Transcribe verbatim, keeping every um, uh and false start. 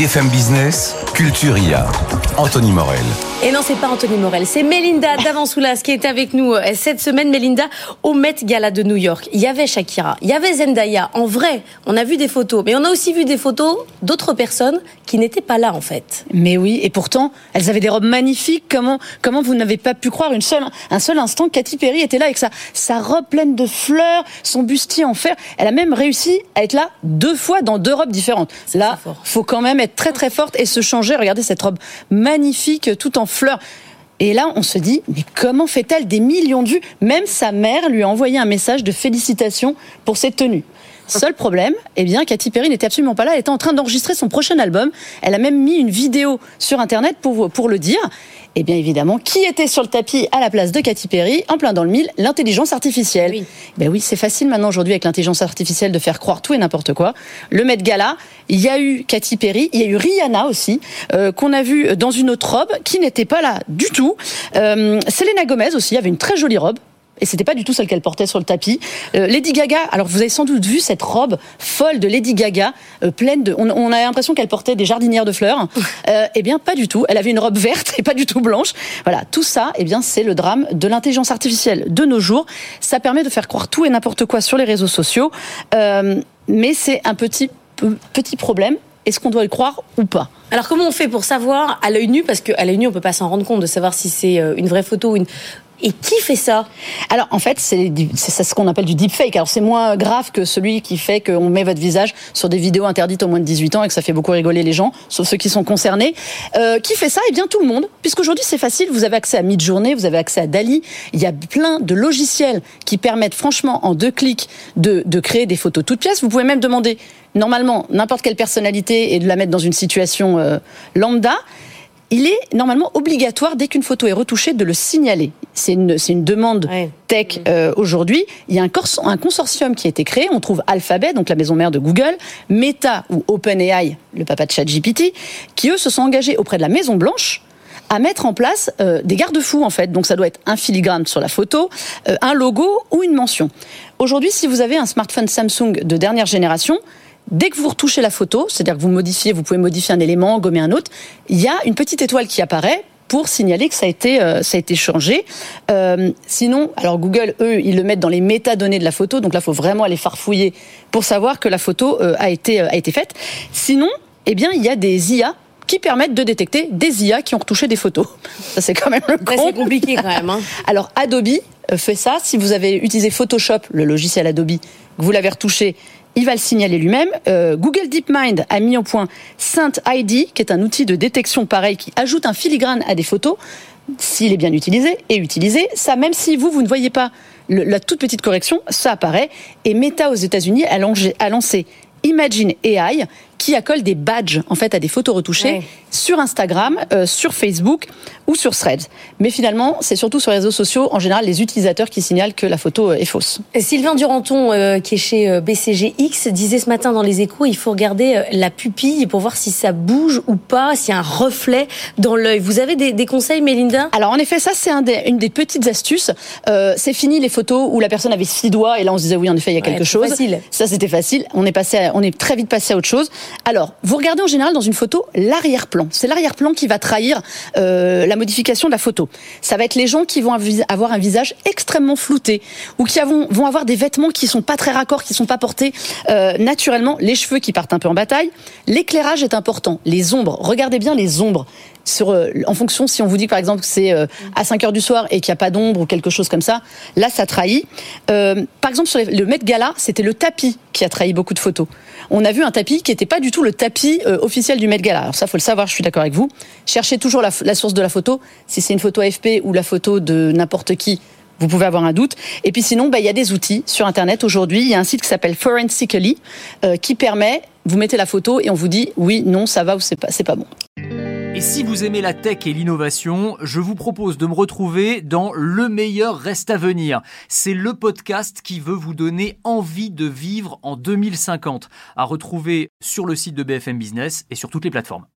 B F M Business, Culture I A, Anthony Morel. Et non, c'est pas Anthony Morel, c'est Mélinda Davansoulas qui est avec nous cette semaine. Mélinda, au Met Gala de New York, il y avait Shakira, il y avait Zendaya. En vrai, on a vu des photos, mais on a aussi vu des photos d'autres personnes qui n'étaient pas là en fait. Mais oui, et pourtant, elles avaient des robes magnifiques. Comment, comment vous n'avez pas pu croire une seule, un seul instant que Katy Perry était là avec sa, sa robe pleine de fleurs, son bustier en fer. Elle a même réussi à être là deux fois dans deux robes différentes. C'est là, faut quand même être très très forte et se changer. Regardez cette robe magnifique, tout en fleurs. Et là, on se dit, mais comment fait-elle des millions de vues ? Même sa mère lui a envoyé un message de félicitations pour cette tenue. Seul problème, eh bien, Katy Perry n'était absolument pas là. Elle était en train d'enregistrer son prochain album. Elle a même mis une vidéo sur Internet pour, pour le dire. Et bien évidemment, qui était sur le tapis à la place de Katy Perry, en plein dans le mille ? L'intelligence artificielle. Oui. Ben oui, c'est facile maintenant aujourd'hui avec l'intelligence artificielle de faire croire tout et n'importe quoi. Le Met Gala, il y a eu Katy Perry, il y a eu Rihanna aussi, euh, qu'on a vu dans une autre robe qui n'était pas là du tout. Euh, Selena Gomez aussi avait une très jolie robe. Et c'était pas du tout celle qu'elle portait sur le tapis. Euh, Lady Gaga, alors vous avez sans doute vu cette robe folle de Lady Gaga, euh, pleine de... On, on a l'impression qu'elle portait des jardinières de fleurs. Euh, eh bien, pas du tout. Elle avait une robe verte et pas du tout blanche. Voilà, tout ça, eh bien, c'est le drame de l'intelligence artificielle de nos jours. Ça permet de faire croire tout et n'importe quoi sur les réseaux sociaux. Euh, mais c'est un petit, petit problème. Est-ce qu'on doit le croire ou pas ? Alors comment on fait pour savoir à l'œil nu, parce qu'à l'œil nu on peut pas s'en rendre compte, de savoir si c'est une vraie photo ou une... Et qui fait ça ? Alors, en fait, c'est, c'est ce qu'on appelle du deepfake. Alors, c'est moins grave que celui qui fait qu'on met votre visage sur des vidéos interdites aux moins de dix-huit ans et que ça fait beaucoup rigoler les gens, sauf ceux qui sont concernés. Euh, qui fait ça ? Eh bien, tout le monde. Puisqu'aujourd'hui, c'est facile. Vous avez accès à Midjourney, vous avez accès à Dali. Il y a plein de logiciels qui permettent, franchement, en deux clics, de, de créer des photos toutes pièces. Vous pouvez même demander, normalement, n'importe quelle personnalité et de la mettre dans une situation euh, lambda. Il est normalement obligatoire, dès qu'une photo est retouchée, de le signaler. C'est une, c'est une demande ouais. tech euh, aujourd'hui. Il y a un, cors- un consortium qui a été créé. On trouve Alphabet, donc la maison mère de Google, Meta ou OpenAI, le papa de ChatGPT, qui eux se sont engagés auprès de la Maison Blanche à mettre en place euh, des garde-fous en fait. Donc ça doit être un filigrane sur la photo, euh, un logo ou une mention. Aujourd'hui, si vous avez un smartphone Samsung de dernière génération, dès que vous retouchez la photo, c'est-à-dire que vous modifiez, vous pouvez modifier un élément, gommer un autre, il y a une petite étoile qui apparaît pour signaler que ça a été, euh, ça a été changé. Euh, sinon, alors Google, eux, ils le mettent dans les métadonnées de la photo, donc là, il faut vraiment aller farfouiller pour savoir que la photo euh, a été, euh, a été faite. Sinon, eh bien, il y a des I A qui permettent de détecter des I A qui ont retouché des photos. Ça, c'est quand même le ouais, c'est compliqué quand même. Hein. Alors, Adobe fait ça. Si vous avez utilisé Photoshop, le logiciel Adobe, que vous l'avez retouché, il va le signaler lui-même. Euh, Google DeepMind a mis au point Scent I D, qui est un outil de détection pareil, qui ajoute un filigrane à des photos. S'il est bien utilisé et utilisé, ça, même si vous, vous ne voyez pas le, la toute petite correction, ça apparaît. Et Meta aux États-Unis a, lancé, a lancé Imagine A I, qui accole des badges en fait à des photos retouchées ouais. sur Instagram, euh, sur Facebook ou sur Threads. Mais finalement, c'est surtout sur les réseaux sociaux, en général, les utilisateurs qui signalent que la photo euh, est fausse. Sylvain Duranton, euh, qui est chez euh, B C G X, disait ce matin dans les Échos, il faut regarder euh, la pupille pour voir si ça bouge ou pas, s'il y a un reflet dans l'œil. Vous avez des, des conseils, Mélinda ? Alors en effet, ça c'est un des, une des petites astuces. Euh, c'est fini les photos où la personne avait six doigts et là on se disait oui, en effet, il y a quelque ouais, chose. Facile. Ça c'était facile. On est passé, à, on est très vite passé à autre chose. Alors, vous regardez en général dans une photo l'arrière-plan. C'est l'arrière-plan qui va trahir euh, la modification de la photo. Ça va être les gens qui vont avoir un visage extrêmement flouté ou qui avont, vont avoir des vêtements qui sont pas très raccords, qui sont pas portés euh, naturellement, les cheveux qui partent un peu en bataille. L'éclairage est important. Les ombres, regardez bien les ombres. Sur, euh, en fonction, si on vous dit par exemple que c'est euh, à cinq heures du soir et qu'il n'y a pas d'ombre ou quelque chose comme ça, là ça trahit. Euh, par exemple sur les, le Met Gala, c'était le tapis qui a trahi beaucoup de photos. On a vu un tapis qui n'était pas du tout le tapis euh, officiel du Met Gala. Alors ça, faut le savoir, je suis d'accord avec vous. Cherchez toujours la, la source de la photo. Si c'est une photo A F P ou la photo de n'importe qui, vous pouvez avoir un doute. Et puis sinon, bah, il y a des outils sur Internet aujourd'hui. Il y a un site qui s'appelle Forensically euh, qui permet, vous mettez la photo et on vous dit oui, non, ça va ou c'est pas, c'est pas bon. Et si vous aimez la tech et l'innovation, je vous propose de me retrouver dans Le meilleur reste à venir. C'est le podcast qui veut vous donner envie de vivre en deux mille cinquante. À retrouver sur le site de B F M Business et sur toutes les plateformes.